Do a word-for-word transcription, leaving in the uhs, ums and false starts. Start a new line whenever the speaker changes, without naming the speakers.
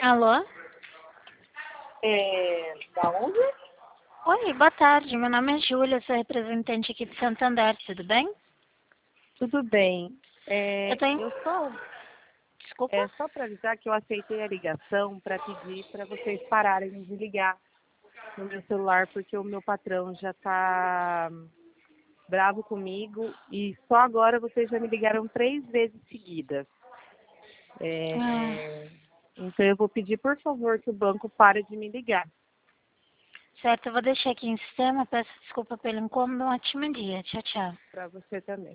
Alô?
É, da onde?
Oi, boa tarde. Meu nome é Júlia, sou representante aqui de Santander, tudo bem?
Tudo bem.
Eu
É,
tenho...
eu só,
Desculpa?
é só para avisar que eu aceitei a ligação para pedir para vocês pararem de ligar no meu celular, porque o meu patrão já está bravo comigo e só agora vocês já me ligaram três vezes seguidas.
Ah,
É, então eu vou pedir, por favor, que o banco pare de me ligar.
certo, eu vou deixar aqui em sistema. Peço desculpa pelo incômodo. Um ótimo dia. Tchau, tchau.
Para você também.